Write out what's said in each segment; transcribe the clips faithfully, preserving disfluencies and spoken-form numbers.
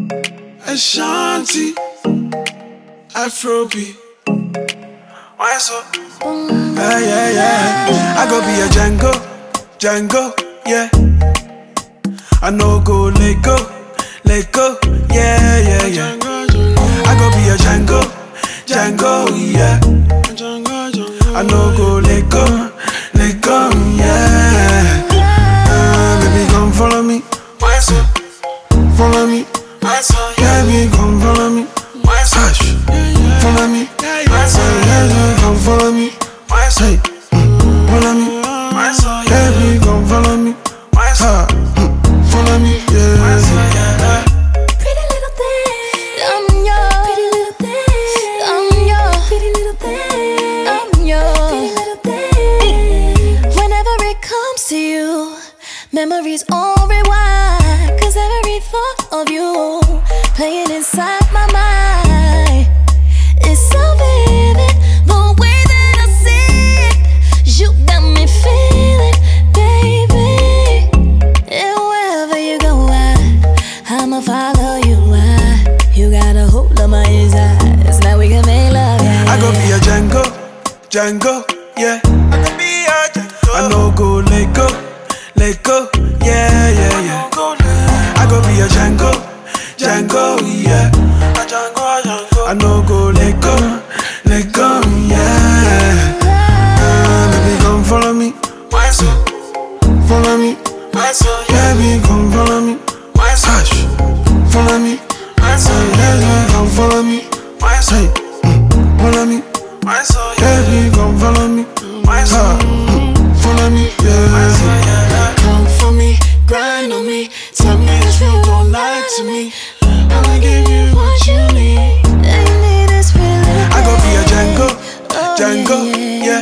Ashanti, Afrobeat. Why so? Yeah, yeah, yeah. I go be a Django, Django, yeah. I know go let go, let go, yeah, yeah, yeah. I go be a Django, Django, yeah. I know go let go, let go, yeah. Uh, baby, come follow me. Why so? Follow me. Baby, come follow me. Hush, follow me. Come follow me. Hey, follow me. Baby, come follow me. Ha, follow me. Yeah. Pretty little thing, I'm yours. Pretty little thing, I'm yours. Pretty little thing, I'm yours. Pretty little thing. Whenever it comes to you, memories all rewind. 'Cause every thought of you playing inside my mind. It's so vivid, the way that I see it. You got me feeling, baby. And wherever you go, I, I'ma follow you. I, you got a hold of my eyes. Now we can make love, yeah. I go be a Django, Django, yeah. I go be a Django. I know go let go, let go, yeah, yeah, yeah. I go be a Django, Django, yeah. I know go let go, let go, yeah. Uh, baby, come follow me. Follow me. Baby, come follow me. Hush, follow me. Baby, come follow me. Hey, follow me. Baby, come follow me. Ha, follow me, yeah. Come for me, grind on me. Tell me it's real, don't lie to me. I'ma give you what you need. I go be a Django, Django, yeah.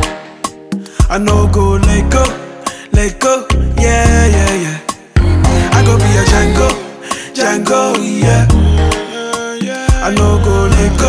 I know go let go, let go, yeah, yeah, yeah. I go be a Django, Django, yeah. I know go let